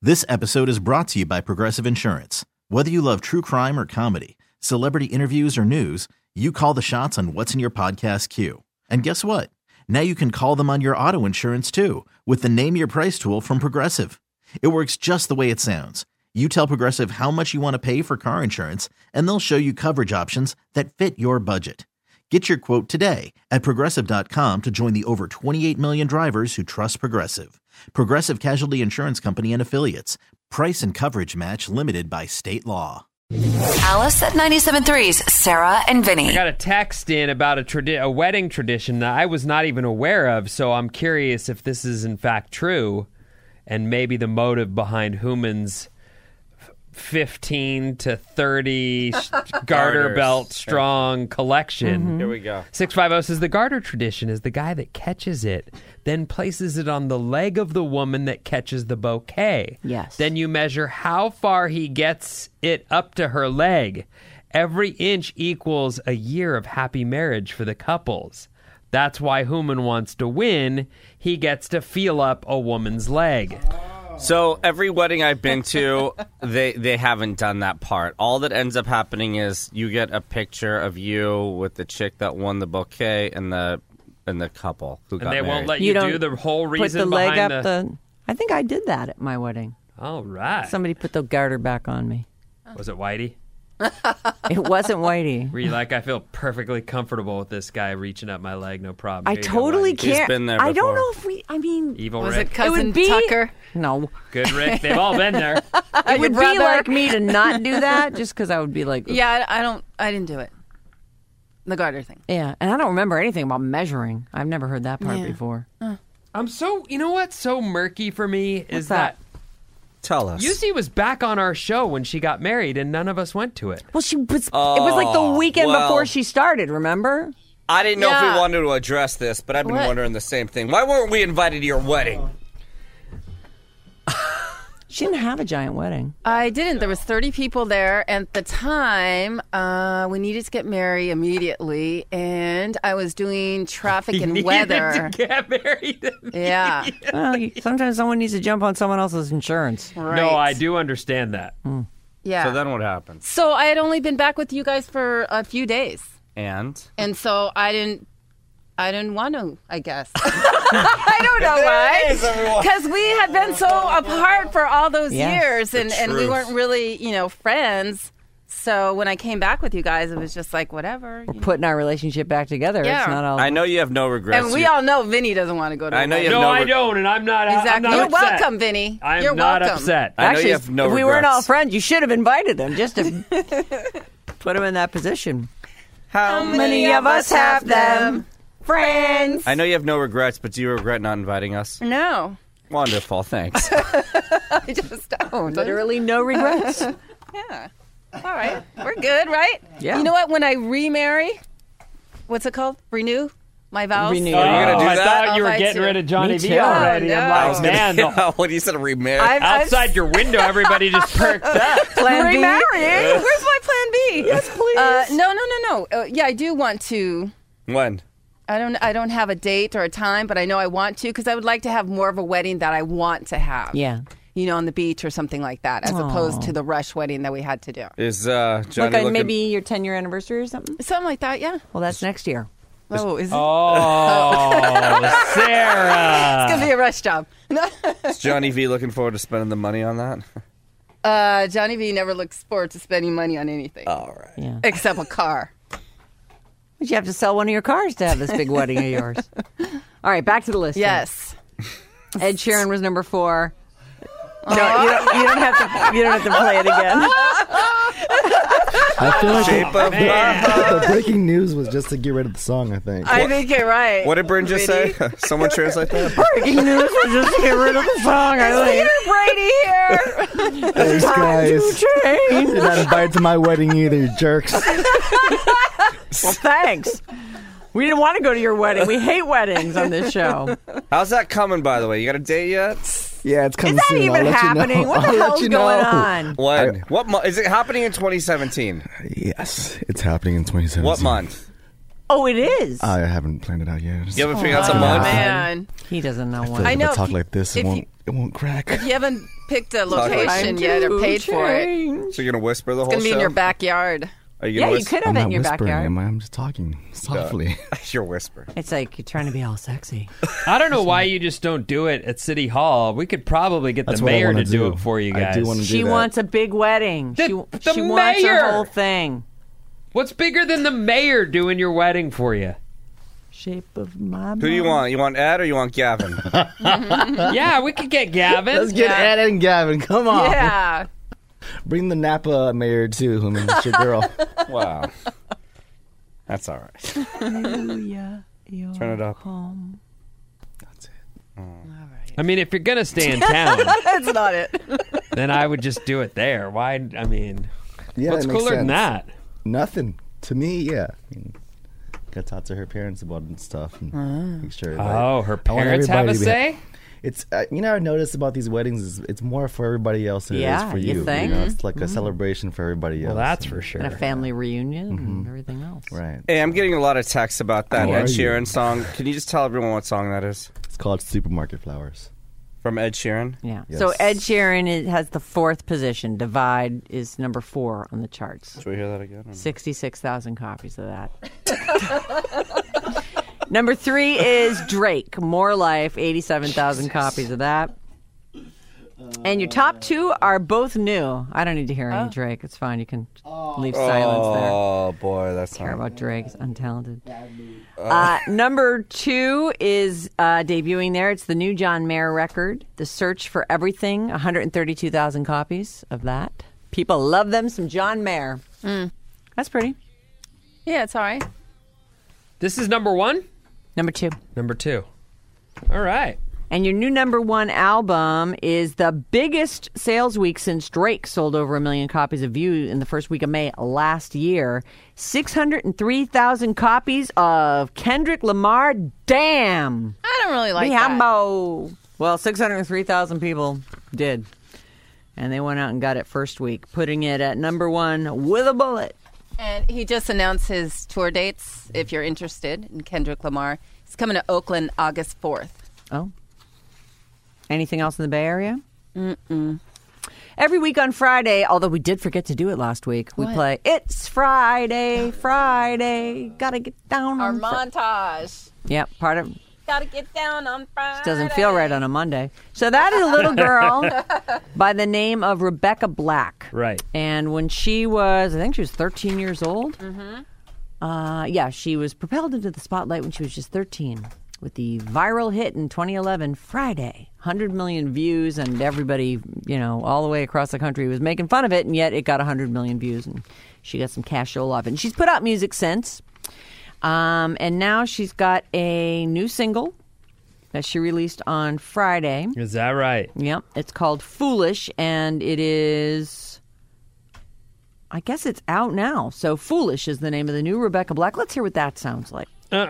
This episode is brought to you by Progressive Insurance. Whether you love true crime or comedy, celebrity interviews or news, you call the shots on what's in your podcast queue. And guess what? Now you can call them on your auto insurance too with the Name Your Price tool from Progressive. It works just the way it sounds. You tell Progressive how much you want to pay for car insurance, and they'll show you coverage options that fit your budget. Get your quote today at Progressive.com to join the over 28 million drivers who trust Progressive. Progressive Casualty Insurance Company and Affiliates. Price and coverage match limited by state law. Alice at 97.3's Sarah and Vinny. I got a text in about a wedding tradition that I was not even aware of, so I'm curious if this is in fact true and maybe the motive behind Hooman's 15 to 30 garter belt strong collection. Mm-hmm. Here we go. 650 says the garter tradition is the guy that catches it, then places it on the leg of the woman that catches the bouquet. Yes. Then you measure how far he gets it up to her leg. Every inch equals a year of happy marriage for the couples. That's why Hooman wants to win. He gets to feel up a woman's leg. So every wedding I've been to, they haven't done that part. All that ends up happening is you get a picture of you with the chick that won the bouquet and the couple who got married. And they won't let you do the whole reason put the leg behind up the... I think I did that at my wedding. All right. Somebody put the garter back on me. Was it Whitey? It wasn't Whitey. Were you like, I feel perfectly comfortable with this guy reaching up my leg, no problem. I Here you go, totally Whitey. can't. He's been there I don't before. know if Evil Was Rick. it cousin be- Tucker? No. Good Rick. They've all been there. It would be brother? like me to not do that just because I would be like... Yeah, I didn't do it. The garter thing. Yeah, and I don't remember anything about measuring. I've never heard that part before. I'm so, you know what's so murky for me is that? Tell us. Yuzi was back on our show when she got married and none of us went to it. Well, it was like the weekend well. before she started, remember? I didn't know if Yeah. we wanted to address this, but I've been What? wondering the same thing. Why weren't we invited to your wedding? She didn't have a giant wedding. I didn't. There was 30 people there. And at the time, we needed to get married immediately. And I was doing traffic and Needed weather. to get married. Yeah. Well, sometimes someone needs to jump on someone else's insurance. Right. No, I do understand that. Yeah. So then what happened? So I had only been back with you guys for a few days. And So I didn't want to, I guess. I don't know why. Because we had been so apart for all those years and we truth. weren't really, friends. So when I came back with you guys, it was just like, whatever. We're putting our relationship back together. Yeah. It's not all... I know you have no regrets. And we all know Vinny doesn't want to go to I know the you have No, no I re- don't, and I'm not. I'm Exactly. not You're upset. welcome, Vinny. I am You're not welcome. upset. I know Actually, you have no if we weren't all regrets. friends, you should have invited them just to put them in that position. How Many of us have them. Friends. I know you have no regrets, but do you regret not inviting us? No, Wonderful, thanks. I just don't. Literally no regrets. Yeah. All right. We're good, right? Yeah. You know what? When I remarry, what's it called? Renew my vows? Renew. Oh, Are you gonna do I that? thought you were I'll getting fight rid you. of Johnny Me V too. already. Oh, I'm no. I like, was gonna- man, what you said, remarry? outside your window, everybody just perked up. Plan B. Remarrying? Where's my plan B? Yes, please. No. Yeah, I do want to. When? I don't have a date or a time, but I know I want to because I would like to have more of a wedding that I want to have. Yeah. On the beach or something like that, as opposed to the rush wedding that we had to do. Is Johnny Like looking... maybe your 10-year anniversary or something? Something like that, yeah. Well, that's next year. Oh, is it? Oh, Sarah. It's gonna be a rush job. Is Johnny V looking forward to spending the money on that? Johnny V never looks forward to spending money on anything All right. Yeah. except a car. But you have to sell one of your cars to have this big wedding of yours. All right, back to the list. Yes. Ed Sheeran was number 4. No, you don't have to play it again. I feel like Shape of the breaking news was just to get rid of the song, I think. I think you're right. What did Bryn just say? Someone translate that? Breaking news was just to get rid of the song. I think. Brady here. Thanks, guys. Change. You're not invited to my wedding either, you jerks. Well, thanks. We didn't want to go to your wedding. We hate weddings on this show. How's that coming, by the way? You got a date yet? Yeah, it's coming Is that soon. even I'll let happening? You know. What the I'll let hell's you going know. on? When? What month? Is it happening in 2017? Yes, it's happening in 2017. What month? Oh, it is. I haven't planned it out yet. You haven't figured out some month? Man. He doesn't know I feel what. like I if know I talk if like this, if it you- won't It won't crack. You haven't picked a location yet or paid for it. So you're gonna whisper the whole It's gonna be show? in your backyard. Are you Yeah, gonna you could I'm have it not in your whispering, backyard. am I? I'm just talking softly. You're whispering. It's like you're trying to be all sexy. I don't know why you just don't do it at City Hall. We could probably get That's the what I mayor wanna to do it for you guys. I do want to do She that. wants a big wedding. The she mayor! wants her whole thing. What's bigger than the mayor doing your wedding for you? Shape of my Who do you want? You want Ed or you want Gavin? Yeah, we could get Gavin. Let's get Ed and Gavin. Come on. Yeah. Bring the Napa mayor too. I mean, it's your girl. Wow. That's all right. Hallelujah, Turn it up. home. That's it. I mean, if you're going to stay in town, That's not it. then I would just do it there. Why? I mean, Yeah, what's that makes cooler than sense. that? Nothing. To me, yeah. I mean, got to talk to her parents about it and stuff. And make sure everybody- Oh, her I want parents have a everybody to be- say? It's you know, I noticed about these weddings is it's more for everybody else than it Yeah, is for you you. think? know, it's like a celebration for everybody else. Well, that's for sure. And a family reunion and everything else. Right. Hey, I'm getting a lot of texts about that How Ed are you? Sheeran song. Can you just tell everyone what song that is? It's called Supermarket Flowers. From Ed Sheeran? Yeah. Yes. So Ed Sheeran has the 4th position. Divide is number 4 on the charts. Should we hear that again? 66,000 copies of that. Number 3 is Drake. More Life, 87,000 copies of that. And your top 2 are both new. I don't need to hear any Drake. It's fine. You can leave silence there. Oh, boy, that's Care not... about Drake. It's untalented. Number 2 is debuting there. It's the new John Mayer record, The Search for Everything, 132,000 copies of that. People love them some John Mayer. That's pretty. Yeah, it's all right. This is number 1? Number 2. Number 2. All right. And your new number 1 album is the biggest sales week since Drake sold over 1 million copies of View in the first week of May last year. 603,000 copies of Kendrick Lamar, Damn. I don't really like that. Bihambo. Well, 603,000 people did. And they went out and got it first week, putting it at number 1 with a bullet. And he just announced his tour dates, if you're interested in Kendrick Lamar. He's coming to Oakland August 4th. Oh. Anything else in the Bay Area? Every week on Friday, although we did forget to do it last week, we play It's Friday, Friday, gotta get down Our on montage. Yep, part of Gotta get down on Friday. doesn't feel right on a Monday. So that is a little girl by the name of Rebecca Black. Right. And when she was, I think she was 13 years old. Yeah, she was propelled into the spotlight when she was just 13 with the viral hit in 2011, Friday. 100 million views, and everybody, you know, all the way across the country was making fun of it, and yet it got 100 million views, and she got some cash roll off it. And she's put out music since. And now she's got a new single that she released on Friday. Is that right? Yep. It's called Foolish, and it is, I guess it's out now. So Foolish is the name of the new Rebecca Black. Let's hear what that sounds like.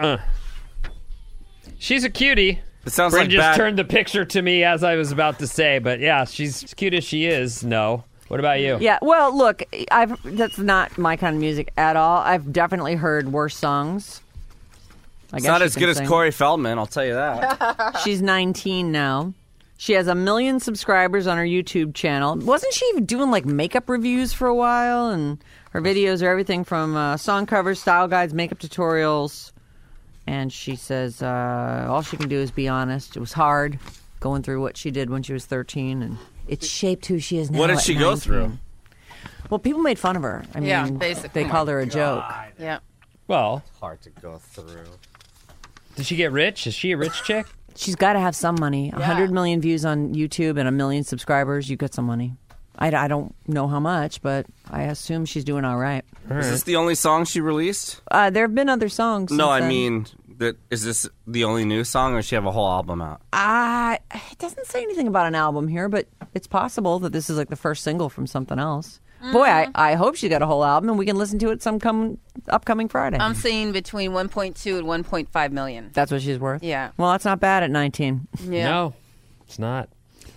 She's a cutie. It sounds Bryn like just bad... turned the picture to me as I was about to say, but yeah, she's as cute as she is. No. What about you? Yeah, well, look, that's not my kind of music at all. I've definitely heard worse songs. It's not as good as Corey Feldman, I'll tell you that. She's 19 now. She has 1 million subscribers on her YouTube channel. Wasn't she even doing like makeup reviews for a while? And her videos are everything from song covers, style guides, makeup tutorials. And she says all she can do is be honest. It was hard going through what she did when she was 13, and it shaped who she is now. What did at she go 19. through? Well, people made fun of her. I mean, Yeah, basically. they called her a joke. Yeah. Well, Hard to go through. did she get rich? Is she a rich chick? She's got to have some money. 100 million views on YouTube and 1 million subscribers. You got some money. I don't know how much, but I assume she's doing all right. Is this the only song she released? There have been other songs. No, since I then. mean, is this the only new song, or does she have a whole album out? It doesn't say anything about an album here, but it's possible that this is like the first single from something else. Boy, I hope she got a whole album and we can listen to it some upcoming Friday. I'm seeing between 1.2 and 1.5 million. That's what she's worth? Yeah. Well, that's not bad at 19. Yeah. No, it's not.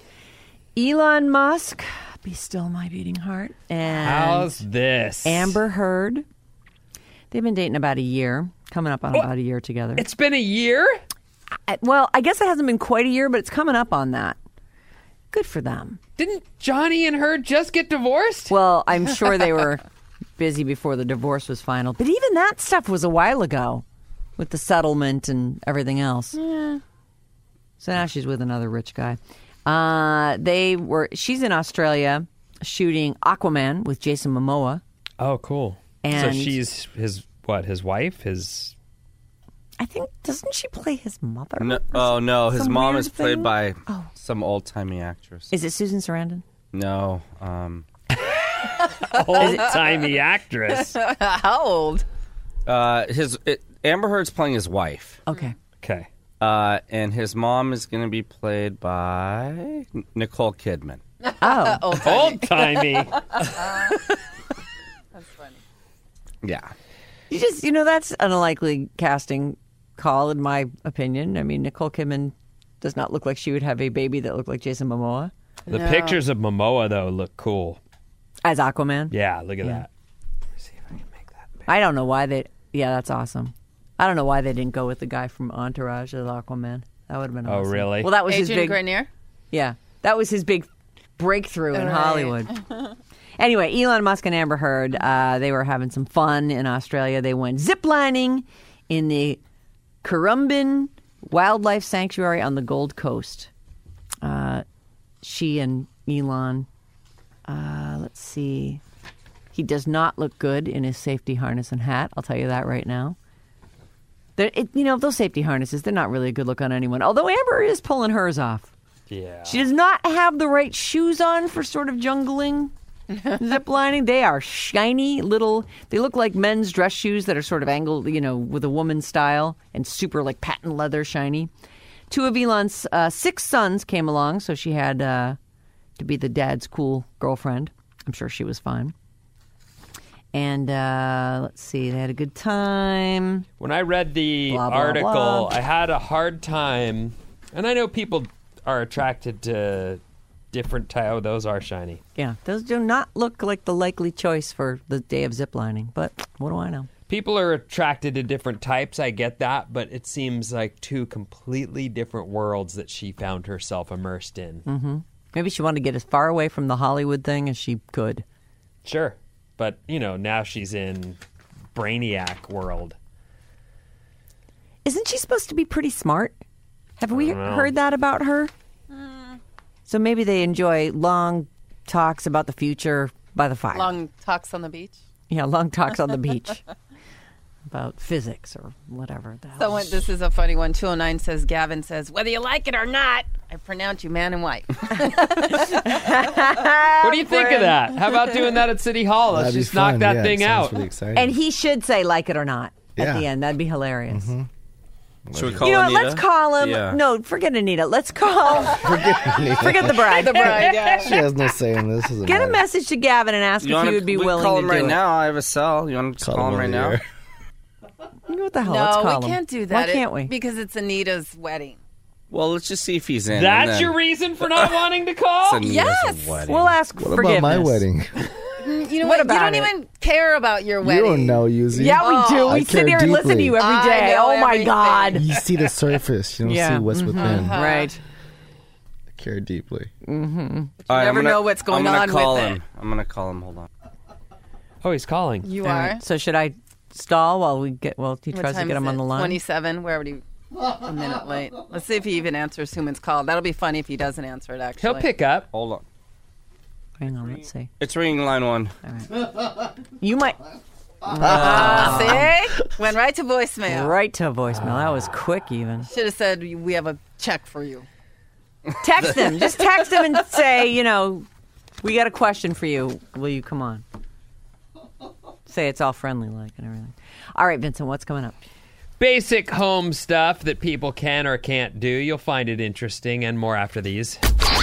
Elon Musk, Be Still My Beating Heart, and How's this? Amber Heard. They've been dating about a year, coming up on about a year together. It's been a year? Well, I guess it hasn't been quite a year, but it's coming up on that. Good for them. Didn't Johnny and her just get divorced? Well, I'm sure they were busy before the divorce was final. But even that stuff was a while ago with the settlement and everything else. Yeah. So now she's with another rich guy. She's in Australia shooting Aquaman with Jason Momoa. Oh, cool. And so she's his wife? I think, doesn't she play his mother? No, oh, no. His Some mom weird is played thing? by some old-timey actress. Is it Susan Sarandon? No. Old-timey actress. How old? Amber Heard's playing his wife. Okay. Okay. And his mom is going to be played by Nicole Kidman. Oh. Old-timey. That's funny. Yeah. That's an unlikely casting call, in my opinion. I mean, Nicole Kidman does not look like she would have a baby that looked like Jason Momoa. The pictures of Momoa, though, look cool. As Aquaman? Yeah, look at that. Let's see if I can make that big. I don't know why they... Yeah, that's awesome. I don't know why they didn't go with the guy from Entourage as Aquaman. That would have been awesome. Oh, really? Well, that was his Adrian big... Grenier? Yeah, that was his big breakthrough in Right. Hollywood. Anyway, Elon Musk and Amber Heard, they were having some fun in Australia. They went ziplining in the Currumbin Wildlife Sanctuary on the Gold Coast. She and Elon, let's see. He does not look good in his safety harness and hat. I'll tell you that right now. Those safety harnesses, they're not really a good look on anyone. Although Amber is pulling hers off. Yeah. She does not have the right shoes on for sort of jungling, ziplining. They are shiny little, they look like men's dress shoes that are sort of angled, with a woman's style and super like patent leather shiny. 2 of Elon's 6 sons came along, so she had to be the dad's cool girlfriend. I'm sure she was fine. And let's see, they had a good time. When I read the Blah, blah, article, blah. I had a hard time, and I know people are attracted to different type. Oh, those are shiny. Yeah, those do not look like the likely choice for the day of ziplining, but what do I know? People are attracted to different types. I get that, but it seems like 2 completely different worlds that she found herself immersed in. Mm-hmm. Maybe she wanted to get as far away from the Hollywood thing as she could. Sure. But, now she's in Brainiac world. Isn't she supposed to be pretty smart? Have we don't know. heard that about her? So maybe they enjoy long talks about the future by the fire. Long talks on the beach? Yeah, long talks on the beach about physics or whatever the hell. This is a funny one. 209 says, Gavin says, whether you like it or not, I pronounce you man and wife. What do you think of that? How about doing that at City Hall? Let's That'd be just knock fun. that Yeah, thing it sounds out. really exciting. And he should say like it or not at Yeah. the end. That'd be hilarious. Should we call You know what? Anita? Let's call him. Yeah. No, forget Anita. Let's call. Forget the bride. The bride, yeah. She has no say in this. This is Get a mine. message to Gavin and ask if he would be we willing call to him do right it. now. I have a cell. You want to call him right over now? here. What the hell? Let's No, call we him. can't do that. Why can't we? Because it's Anita's wedding. Well, let's just see if he's in. and That's then- your reason for not wanting to call? It's Anita's Yes! wedding. We'll ask What forgiveness. about my wedding? You know What what? about You it? don't even care about your wedding. You don't know, Yuzi. Yeah, we do. Oh, We I sit care here and listen to deeply. you every I day. know Oh my everything. God. You see the surface. You don't Yeah. see what's within. I Right. care deeply. All right, never know what's going I'm on gonna call with him. it. I'm gonna call him. Hold on. Oh, he's calling. You All are. right. So should I stall while he What tries to time get him is on it? the line? 27. We're already a minute late. Let's see if he even answers Suman's call. That'll be funny if he doesn't answer it, actually. He'll pick up. Hold on. Hang on, let's see. It's ringing line 1. You might See? Went right to voicemail. right to voicemail. That was quick even. Should have said, we have a check for you. Text him. Just text him and say, we got a question for you. Will you come on? Say it's all friendly like and everything. All right, Vincent, what's coming up? Basic home stuff that people can or can't do. You'll find it interesting and more after these.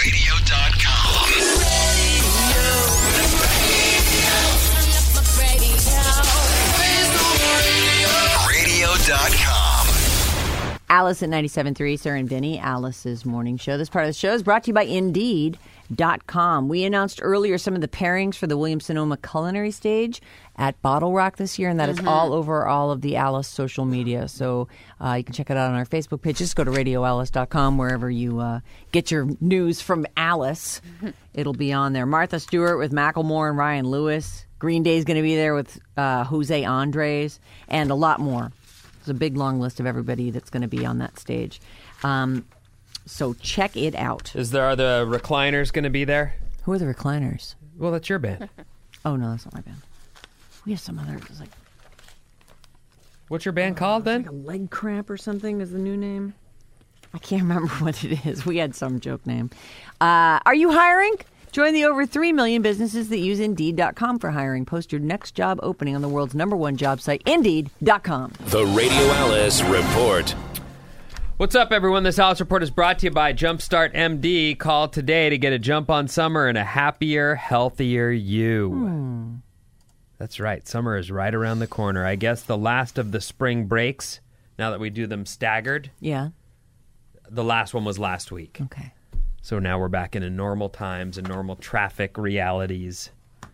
Radio.com. Alice at 97.3, Sarah and Vinny, Alice's morning show. This part of the show is brought to you by Indeed. WilliamSonoma.com. We announced earlier some of the pairings for the Williams-Sonoma culinary stage at Bottle Rock this year, and that is all over all of the Alice social media. So you can check it out on our Facebook page. Just go to radioalice.com, wherever you get your news from Alice. It'll be on there. Martha Stewart with Macklemore and Ryan Lewis. Green Day's going to be there with Jose Andres, and a lot more. There's a big, long list of everybody that's going to be on that stage. So check it out. Are the Recliners going to be there? Who are the Recliners? Well, that's your band. Oh, no, that's not my band. We have some other, it's like What's your band called then? a leg cramp or something is the new name. I can't remember what it is. We had some joke name. Are you hiring? Join the over 3 million businesses that use Indeed.com for hiring. Post your next job opening on the world's #1 job site, Indeed.com. The Radio Alice Report. What's up, everyone? This Alice Report is brought to you by Jumpstart MD. Call today to get a jump on summer and a happier, healthier you. That's right. Summer is right around the corner. I guess the last of the spring breaks, now that we do them staggered, Yeah. the last one was last week. Okay. So now we're back into normal times and normal traffic realities.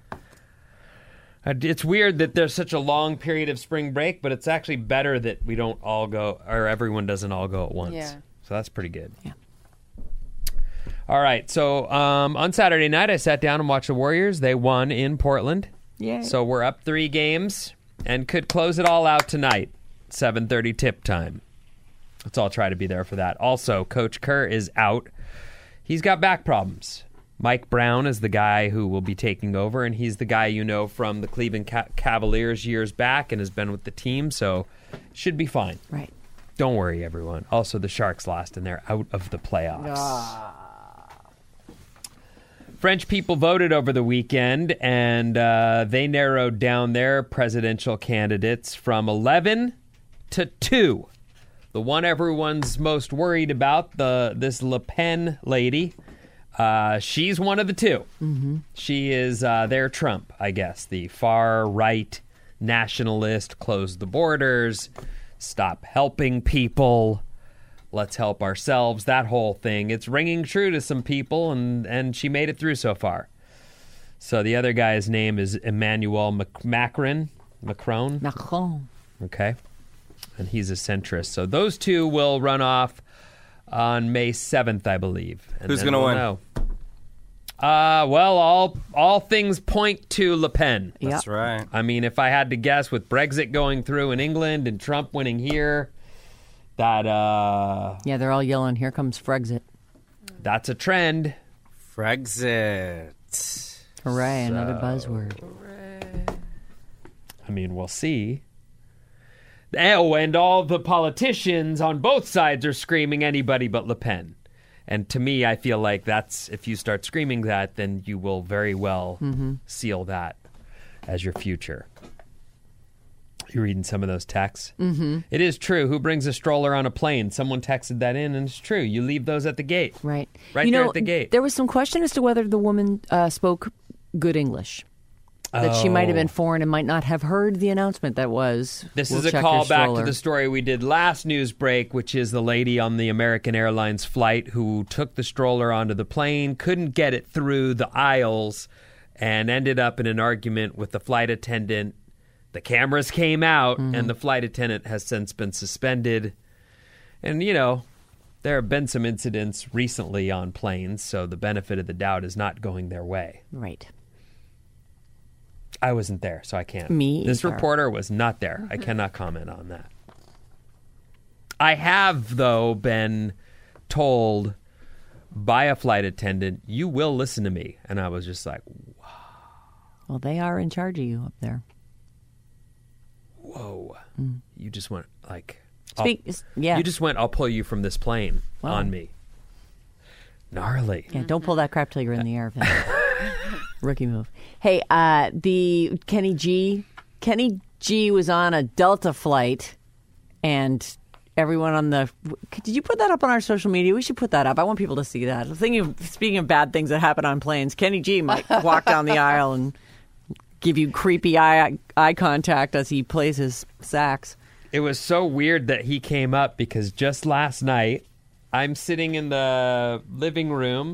It's weird that there's such a long period of spring break, but it's actually better that we don't all go, or everyone doesn't all go at once. Yeah. So that's pretty good. Yeah. All right. So on Saturday night, I sat down and watched the Warriors. They won in Portland. Yay. So we're up 3 games and could close it all out tonight, 7:30 tip time. Let's all try to be there for that. Also, Coach Kerr is out. He's got back problems. Mike Brown is the guy who will be taking over, and he's the guy you know from the Cleveland Cavaliers years back and has been with the team, so should be fine. Right. Don't worry, everyone. Also, the Sharks lost, and they're out of the playoffs. French people voted over the weekend, and they narrowed down their presidential candidates from 11 to 2. The one everyone's most worried about, this Le Pen lady, she's one of the 2. Mm-hmm. She is their Trump, I guess. The far-right nationalist, close the borders, stop helping people, let's help ourselves, that whole thing. It's ringing true to some people, and she made it through so far. So the other guy's name is Emmanuel Macron. Okay. And he's a centrist. So those 2 will run off on May 7th, I believe. And Who's then going to win? know. Well, all things point to Le Pen. That's right. I mean, if I had to guess, with Brexit going through in England and Trump winning here, that Yeah, they're all yelling, here comes Frexit. that's a trend. Frexit. Hooray, another buzzword. I mean, we'll see. Oh, and all the politicians on both sides are screaming anybody but Le Pen. And to me, I feel like that's, if you start screaming that, then you will very well seal that as your future. You're reading some of those texts. Mm-hmm. It is true. Who brings a stroller on a plane? Someone texted that in, and it's true. You leave those at the gate. Right. Right there at the gate. There was some question as to whether the woman spoke good English. That she might have been foreign and might not have heard the announcement that was. This "We'll is a check your call back to stroller." the story we did last news break, which is the lady on the American Airlines flight who took the stroller onto the plane, couldn't get it through the aisles, and ended up in an argument with the flight attendant. The cameras came out, and the flight attendant has since been suspended. And, you know, there have been some incidents recently on planes, so the benefit of the doubt is not going their way. Right. I wasn't there, so I can't. Me This either. reporter was not there. I cannot comment on that. I have, though, been told by a flight attendant, you will listen to me. And I was just like, Well, they are in charge of you up there. whoa. You just went like... Yeah. You just went, I'll pull you from this plane Wow. on me. Gnarly. Yeah, don't pull that crap till you're in the air, Vin. Rookie move. Hey, the Kenny G was on a Delta flight, and everyone on the... Did you put that up on our social media? We should put that up. I want people to see that. Speaking of bad things that happen on planes, Kenny G might walk down the aisle and give you creepy eye contact as he plays his sax. It was so weird that he came up because just last night, I'm sitting in the living room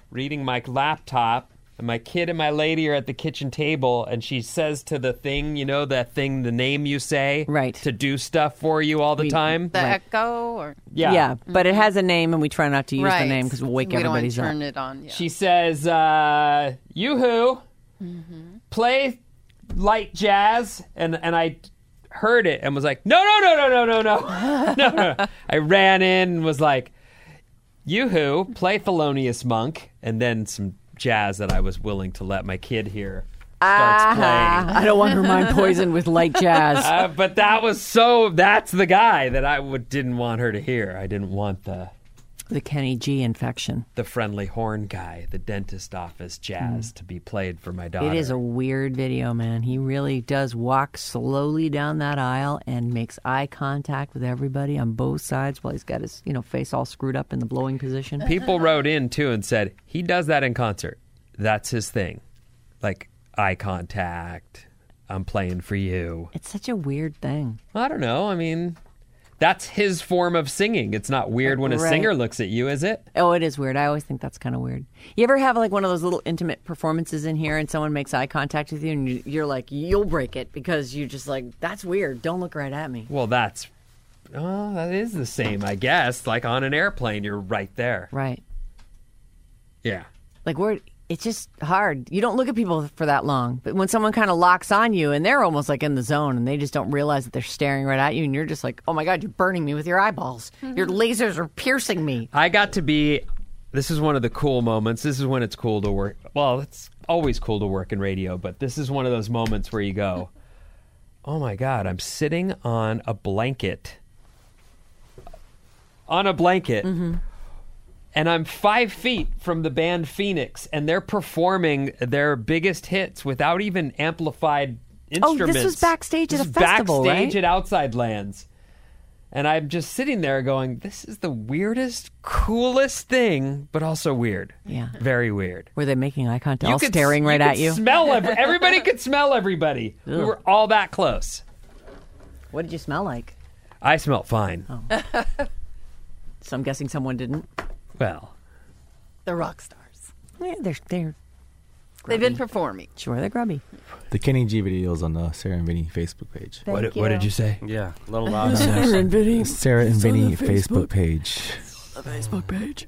reading my laptop, and my kid and my lady are at the kitchen table, and she says to the thing, that thing, the name you say, Right. to do stuff for you all the time. The Echo, or Yeah. but it has a name, and we try not to use the name because we'll wake we everybody's don't up. turn it on. Yeah. She says, Yoo-hoo, play light jazz, and I heard it and was like, no. No. I ran in and was like, Yoo-hoo, play Thelonious Monk, and then some jazz that I was willing to let my kid hear starts playing. I don't want her mind poisoned with light jazz. But that's the guy that didn't want her to hear. I didn't want the Kenny G infection. friendly horn guy, the dentist office jazz to be played for my daughter. It is a weird video, man. He really does walk slowly down that aisle and makes eye contact with everybody on both sides while he's got his, face all screwed up in the blowing position. People wrote in too and said he does that in concert. That's his thing, like eye contact. I'm playing for you. It's such a weird thing. I don't know. I mean, that's his form of singing. It's not weird when a Right. singer looks at you, is it? Oh, it is weird. I always think that's kind of weird. You ever have like one of those little intimate performances in here and someone makes eye contact with you and you're like, you'll break it because you're just like, that's weird. Don't look right at me. Well, that is the same, I guess. Like on an airplane, you're right there. Right. Yeah. Like it's just hard. You don't look at people for that long. But when someone kind of locks on you and they're almost like in the zone and they just don't realize that they're staring right at you and you're just like, oh my God, you're burning me with your eyeballs. Your lasers are piercing me. This is one of the cool moments. This is when it's cool to work. Well, it's always cool to work in radio, but this is one of those moments where you go, oh my God, I'm sitting on a blanket. And I'm 5 feet from the band Phoenix, and they're performing their biggest hits without even amplified instruments. Oh, this was backstage at a This is festival, backstage right? at Outside Lands. And I'm just sitting there going, this is the weirdest, coolest thing, but also weird. Yeah. Very weird. Were they making eye contact? You All could- staring right at could you? Smell everybody could smell everybody. We Ugh. were all that close. What did you smell like? I smelled fine. So I'm guessing someone didn't. Well, the rock stars. Yeah, they're They've been performing. Sure, they're grubby. The Kenny G videos on the Sarah and Vinny Facebook page. what did you say? Yeah, a little loud. Sarah and Vinny Facebook page. The Facebook page.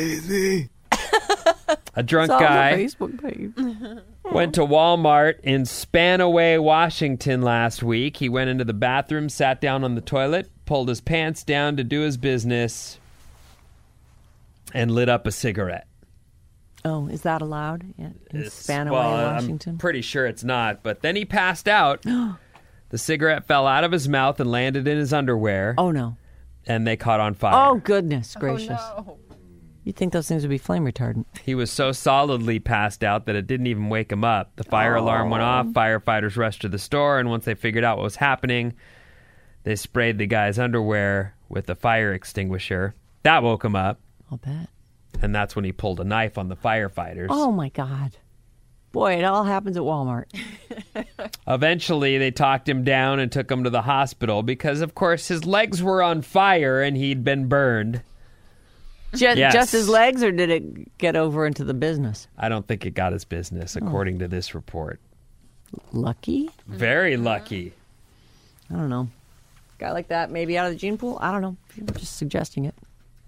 A drunk It's on guy the Facebook page. went to Walmart in Spanaway, Washington last week. He went into the bathroom, sat down on the toilet, pulled his pants down to do his business, and lit up a cigarette. Oh, is that allowed in Spanaway, Well, Washington? I'm pretty sure it's not. But then he passed out. The cigarette fell out of his mouth and landed in his underwear, Oh, no. and they caught on fire. Oh, goodness gracious. Oh, no. You'd think those things would be flame retardant. He was so solidly passed out that it didn't even wake him up. The fire alarm went off. Firefighters rushed to the store, and once they figured out what was happening, they sprayed the guy's underwear with a fire extinguisher. That woke him up, I'll bet. and that's when he pulled a knife on the firefighters. Oh, my God. Boy, it all happens at Walmart. Eventually, they talked him down and took him to the hospital because, of course, his legs were on fire and he'd been burned. Yes. Just his legs, or did it get over into the business? I don't think it got his business, according to this report. Lucky? Very lucky. I don't know. Guy like that, maybe out of the gene pool? I don't know. I'm just suggesting it.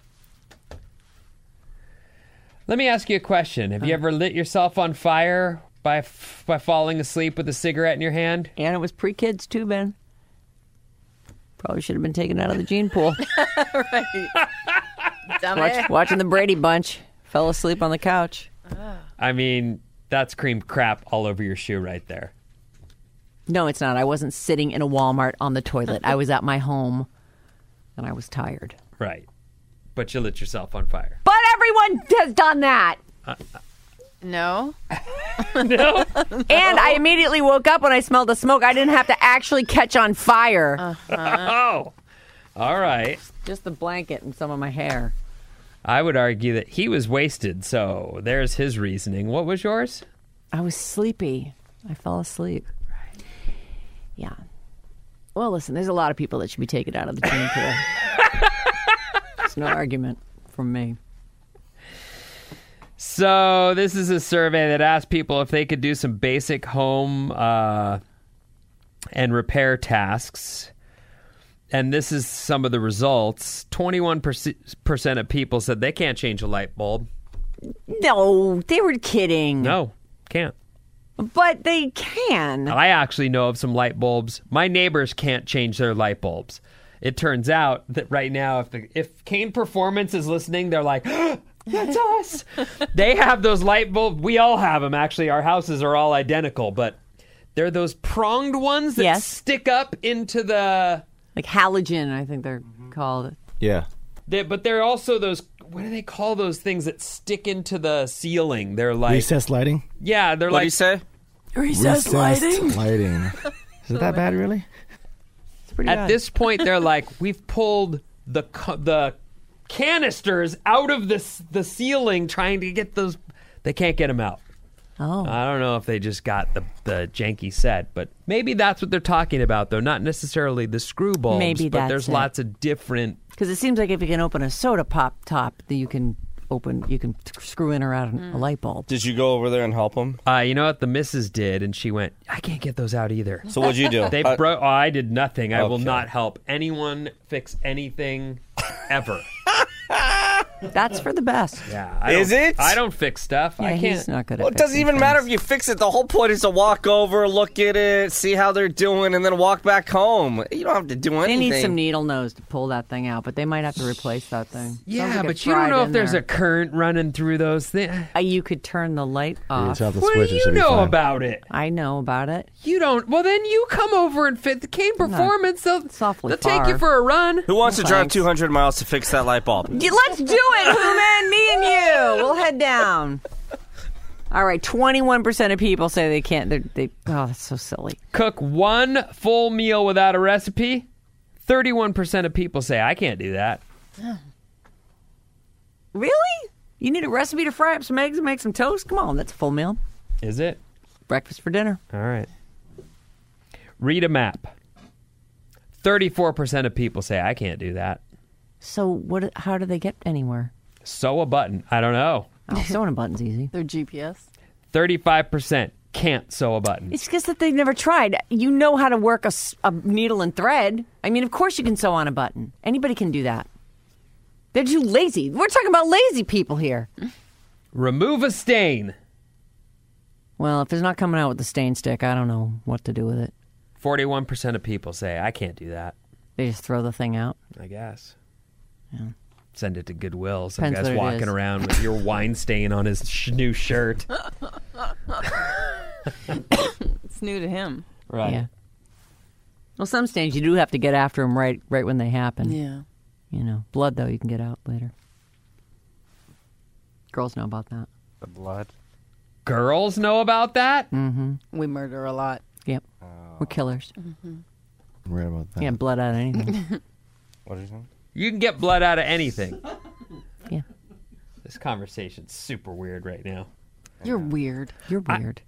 Let me ask you a question. Have you ever lit yourself on fire by falling asleep with a cigarette in your hand? And it was pre-kids, too, Ben. Probably should have been taken out of the gene pool. Dummy. Watching the Brady Bunch. Fell asleep on the couch. I mean, that's cream crap all over your shoe right there. No, it's not. I wasn't sitting in a Walmart on the toilet. I was at my home, and I was tired. Right. But you lit yourself on fire. But everyone has done that. No. No? And I immediately woke up when I smelled the smoke. I didn't have to actually catch on fire. Oh. All right. Just the blanket and some of my hair. I would argue that he was wasted, so there's his reasoning. What was yours? I was sleepy. I fell asleep. Right. Yeah. Well, listen, there's a lot of people that should be taken out of the gene pool. There's no argument from me. So this is a survey that asked people if they could do some basic home and repair tasks. And this is some of the results. 21% of people said they can't change a light bulb. No, they were kidding. No, can't. But they can. I actually know of some light bulbs. My neighbors can't change their light bulbs. It turns out that right now, if Kane Performance is listening, they're like, that's us. They have those light bulbs. We all have them, actually. Our houses are all identical, but they're those pronged ones that stick up into the... Like halogen, I think they're called. Yeah. But they're also those... What do they call those things that stick into the ceiling? They're like... Recessed lighting? Yeah, they're What like... do you say? Recessed lighting. lighting. Is it that bad, really? It's pretty At bad. this point, they're like, we've pulled the canisters out of the ceiling trying to get those. They can't get them out. Oh. I don't know if they just got the janky set, but maybe that's what they're talking about, though. Not necessarily the screw bulbs, Maybe but that's there's it. lots of different. Because it seems like if you can open a soda pop top, that you can screw in or out a light bulb. Did you go over there and help him? You know what the missus did, and she went, I can't get those out either. So what'd you do? They broke. Oh, I did nothing. I will Okay. not help anyone fix anything ever. That's for the best. Yeah, Is it? I don't fix stuff. Yeah, I can't. he's not good at Well, it doesn't fixing even matter things. if you fix it. The whole point is to walk over, look at it, see how they're doing, and then walk back home. You don't have to do They anything. need some needle nose to pull that thing out, but they might have to replace that thing. Sounds Yeah, like but it's you don't fried know if in there's there. a current running through those things. You could turn the light You off. just have to What do switch. It you should be know fine. about it? I know about it. You don't. Well, then you come over and fit the Kane Performance. They'll awfully take you far. for a run. Who wants No, to drive thanks. 200 miles to fix that light bulb? Let's do it, Hooman. Me and you. We'll head down. All right. 21% of people say they can't. Oh, that's so silly. Cook one full meal without a recipe. 31% of people say I can't do that. Really? You need a recipe to fry up some eggs and make some toast? Come on, that's a full meal. Is it? Breakfast for dinner. All right. Read a map. 34% of people say I can't do that. So what? How do they get anywhere? Sew a button. I don't know. Oh, sewing a button's easy. Their GPS. 35% can't sew a button. It's just that they've never tried. You know how to work a needle and thread. I mean, of course you can sew on a button. Anybody can do that. They're too lazy. We're talking about lazy people here. Remove a stain. Well, if it's not coming out with the stain stick, I don't know what to do with it. 41% of people say I can't do that. They just throw the thing out. I guess. Yeah. Send it to Goodwill. Some Depends guy's what it walking is. around with your wine stain on his new shirt. It's new to him. Right. Yeah. Well, some stains you do have to get after them right when they happen. Yeah. You know, blood though you can get out later. Girls know about that. The blood. Girls know about that? We murder a lot. Yep. We're killers. I'm right about that. Yeah, blood out of anything. What are you saying? You can get blood out of anything. Yeah. This conversation's super weird right now. You're weird. You're weird.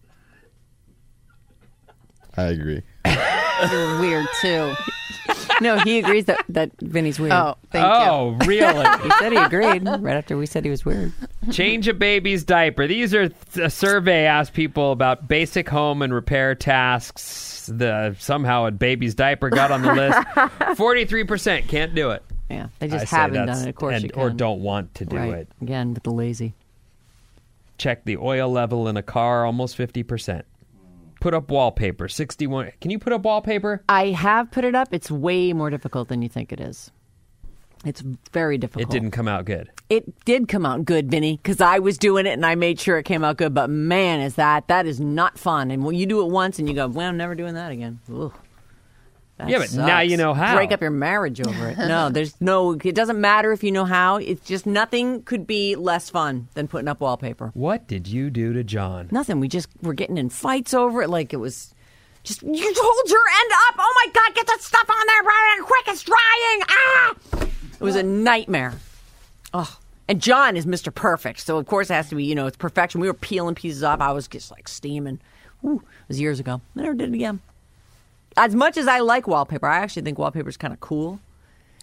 I agree. You're weird too. No, he agrees that Vinny's weird. Oh, thank Oh, really? He said he agreed right after we said he was weird. Change a baby's diaper. These are a survey asked people about basic home and repair tasks. Somehow a baby's diaper got on the list. 43% can't do it. Yeah, they I just say haven't that's- done it. Of course, and- you can. or don't want to do right. it. Again, with the lazy. Check the oil level in a car, almost 50%. Put up wallpaper, 61. Can you put up wallpaper? I have put it up. It's way more difficult than you think it is. It's very difficult. It didn't come out good. It did come out good, Vinny, because I was doing it and I made sure it came out good. But man, that is not fun. And when you do it once and you go, well, I'm never doing that again. Ooh, that Yeah, but now sucks. you know how. Break up your marriage over it. No, it doesn't matter if you know how. It's just nothing could be less fun than putting up wallpaper. What did you do to John? Nothing. We just were getting in fights over it. Like it was just, you hold your end up. Oh my God, get that stuff on there, Brian, quick, it's drying. Ah! It was a nightmare. Oh, and John is Mr. Perfect. So of course it has to be, it's perfection. We were peeling pieces off. I was just like steaming. Ooh, it was years ago. I never did it again. As much as I like wallpaper, I actually think wallpaper is kind of cool.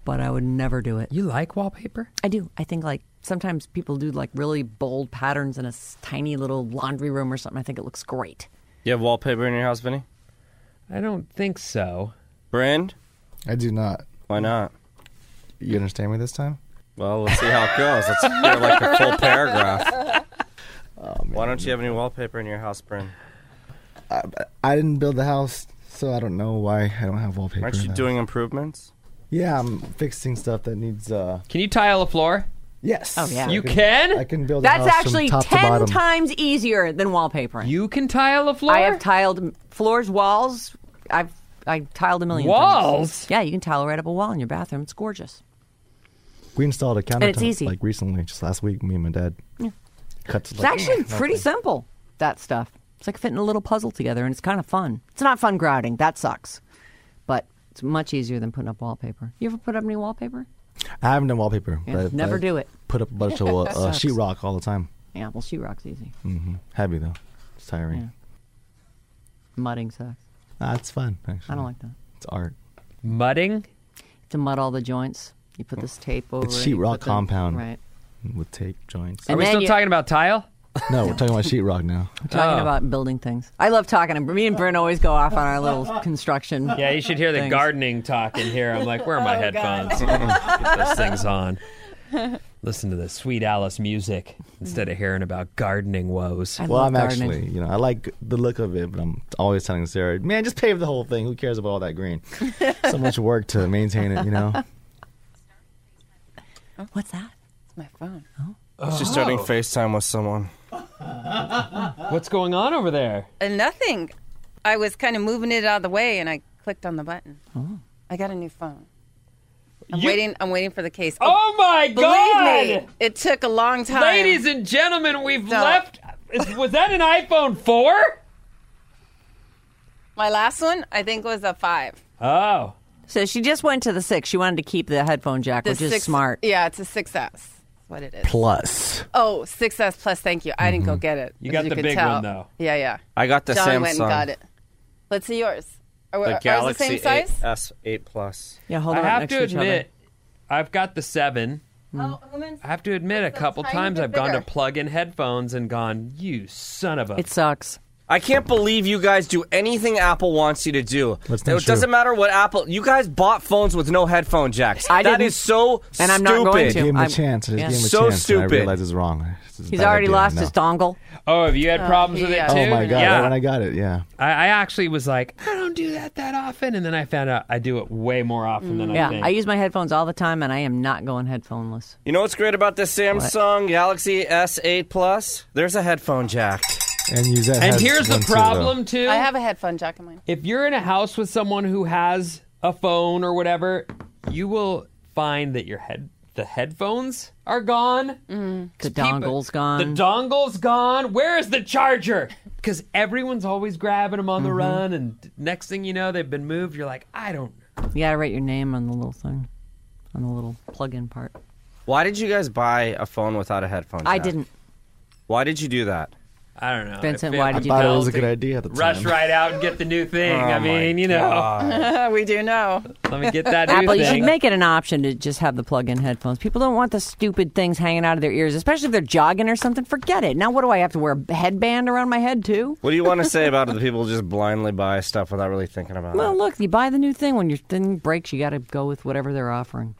but I would never do it. You like wallpaper? I do. I think like sometimes people do like really bold patterns in a tiny little laundry room or something. I think it looks great. You have wallpaper in your house, Vinny? I don't think so. Brand? I do not. Why not? You understand me this time? Well, let's see how it goes. Let's hear like a full paragraph. Why don't you have any wallpaper in your house, Bryn? I didn't build the house, so I don't know why I don't have wallpaper. Aren't in you the doing house. improvements? Yeah, I'm fixing stuff that needs. Can you tile a floor? Yes. Oh, yeah. You can? I can build. That's a house actually from top to 10 bottom. times easier than wallpapering. You can tile a floor? I have tiled floors, walls. I tiled a million Walls? things. Yeah, you can tile right up a wall in your bathroom. It's gorgeous. We installed a countertop it's easy. like recently, just last week. Me and my dad. It's actually pretty simple, that stuff. It's like fitting a little puzzle together, and it's kind of fun. It's not fun grouting. That sucks. But it's much easier than putting up wallpaper. You ever put up any wallpaper? I haven't done wallpaper. Yeah, but never I do it. Put up a bunch of sheetrock all the time. Yeah, well, sheetrock's easy. Heavy though. It's tiring. Mudding sucks. It's fun. Actually, I don't like that. It's art. Mudding? To mud all the joints, you put this tape over It's it. you sheetrock put the- compound. Right. With tape joints. Are And we then still you- talking about tile? No, we're talking about sheetrock now. Talking Oh. about building things. I love talking. Me and Bryn always go off on our little construction. Yeah, you should hear the things. gardening talk in here. I'm like, where are my headphones? Get those things on. Listen to the Sweet Alice music instead of hearing about gardening woes. I Well, love I'm gardening. actually, I like the look of it, but I'm always telling Sarah, man, just pave the whole thing. Who cares about all that green? So much work to maintain it, What's that? It's my phone. She's starting FaceTime with someone. What's going on over there? And nothing. I was kind of moving it out of the way, and I clicked on the button. Oh. I got a new phone. You- I'm waiting for the case. Oh my God! Believe me, it took a long time. Ladies and gentlemen, we've Don't. left. Was that an iPhone 4? My last one, I think, was a 5. Oh. So she just went to the 6. She wanted to keep the headphone jack, which is smart. Yeah, it's a 6S. That's what it is. Plus. Oh, 6S Plus, thank you. I didn't go get it. You as got the could big tell. one, though. Yeah. I got the John Samsung. went and got it. Let's see yours. Are The ours Galaxy the same size? 8S 8 Yeah, hold I on have next to to each other. admit, I've got the 7. Oh, I have to admit, a couple tiny times bit I've gone to bigger. plug in headphones and gone, you son of a... It sucks. I can't believe you guys do anything Apple wants you to do. That's not It doesn't true. matter what Apple... You guys bought phones with no headphone jacks. I That didn't. is so And I'm stupid. not going I to. gave him a I'm- chance. I just yeah. gave him a So chance. And stupid. I realized it's wrong. He's already lost his dongle. Oh, have you had problems with it yeah. too? Oh my God! Yeah. Right when I got it, yeah. I actually was like, I don't do that often, and then I found out I do it way more often than I Yeah, think. I use my headphones all the time, and I am not going headphoneless. You know what's great about the Samsung Galaxy S8 Plus? There's a headphone jack. And use that. And head here's the one too, problem too. I have a headphone jack in mine. If you're in a house with someone who has a phone or whatever, you will find that the headphones are gone. The dongle's gone. The dongle's gone. Where is the charger? Because everyone's always grabbing them on the run, and next thing you know, they've been moved. You're like, I don't know. You gotta write your name on the little thing, on the little plug-in part. Why did you guys buy a phone without a headphone jack? I didn't. Why did you do that? I don't know. Vincent, I feel why like did you I thought do it was a to good idea at the time. rush right out and get the new thing. Oh I mean, you know, We do know. let me get that new Apple, you thing. should make it an option to just have the plug-in headphones. People don't want the stupid things hanging out of their ears, especially if they're jogging or something. Forget it. Now what do I have to wear a headband around my head too? What do you want to say about the people who just blindly buy stuff without really thinking about Well, it? look, you buy the new thing. When your thing breaks, you got to go with whatever they're offering.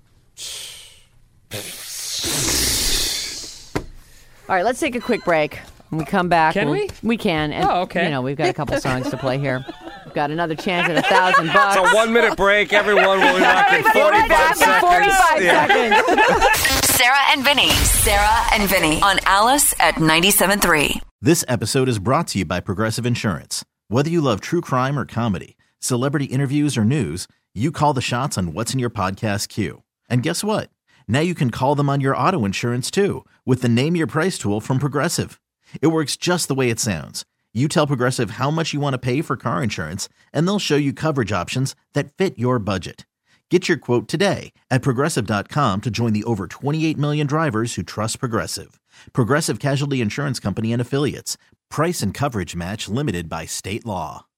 All right, let's take a quick break. When we come back, Can we? We can. And, Oh, okay. You know, we've got a couple songs to play here. We've got another chance at $1,000. It's a 1 minute break. Everyone will be back in 45 seconds. 45 Yeah. seconds. Sarah and Vinny. Sarah and Vinny on Alice at 97.3. This episode is brought to you by Progressive Insurance. Whether you love true crime or comedy, celebrity interviews or news, you call the shots on what's in your podcast queue. And guess what? Now you can call them on your auto insurance too with the Name Your Price tool from Progressive. It works just the way it sounds. You tell Progressive how much you want to pay for car insurance, and they'll show you coverage options that fit your budget. Get your quote today at Progressive.com to join the over 28 million drivers who trust Progressive. Progressive Casualty Insurance Company and Affiliates. Price and coverage match limited by state law.